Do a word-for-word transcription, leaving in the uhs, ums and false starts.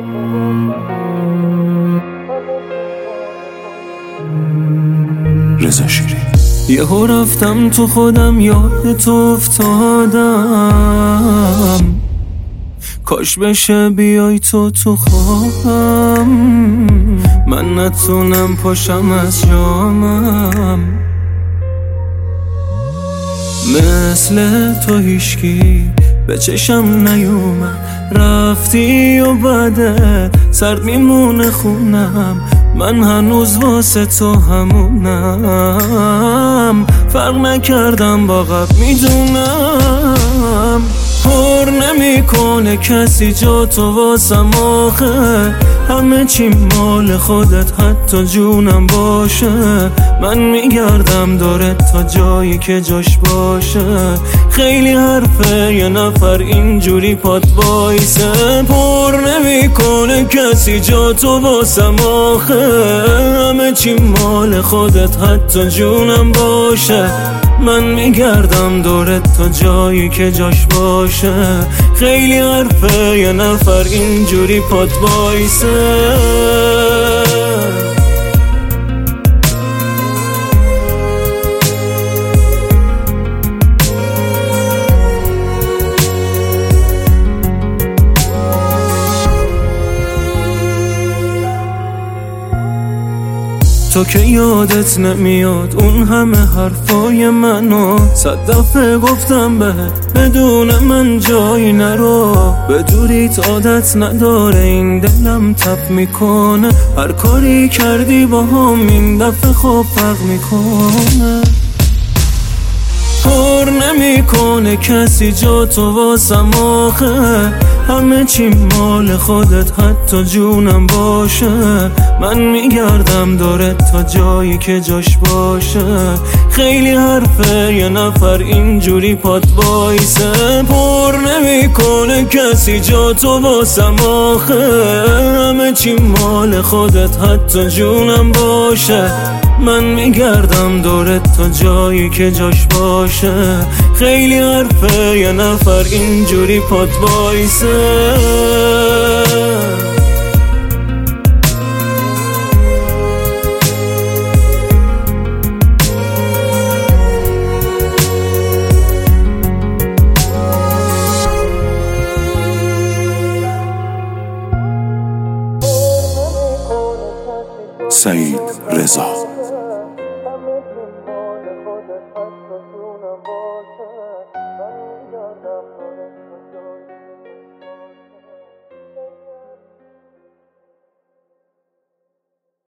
رضا شیرین. یهو رفتم تو خودم، یاد تو افتادم، کاش بشه بیای تو تو خوابم، من نتونم پاشم از جامم. مثل تو هیشکی به چشم نیومد، رفتی و بعده سرد میمونه خونم، من هنوز واسه تو همونم، فرق نکردم با قبل میدونم. پر نمیکنه کسی جا تو واسم آخه، همه چی مال خودت حتی جونم باشه، من میگردم دورت تا جایی که جاش باشه، خیلی حرفه یه نفر اینجوری پات وایسه. پر نمیکنه کسی جا تو واسم آخه، همه چی مال خودت حتی جونم باشه، من میگردم دورت تا جایی که جاش باشه، خیلی حرفه یه نفر اینجوری پات وایسه. تو که یادت نمیاد اون همه حرفای منو، صد دفعه گفتم بهت بدون من جایی نرو، به دوریت عادت نداره این دلم تپ میکنه، هر کاری کردی با هم این دفعه خوب فرق میکنه. پر نمیکنه کسی جا تو واسم آخه، همه چی مال خودت حتی جونم باشه، من میگردم دورت تا جایی که جاش باشه، خیلی حرفه یه نفر اینجوری پات وایسه. پر نمیکنه کسی جا تو واسم آخه، همه چی مال خودت حتی جونم باشه، من میگردم دورت تا جایی که جاش باشه، خیلی حرفه یه نفر اینجوری پات وایسه. سعید رضا.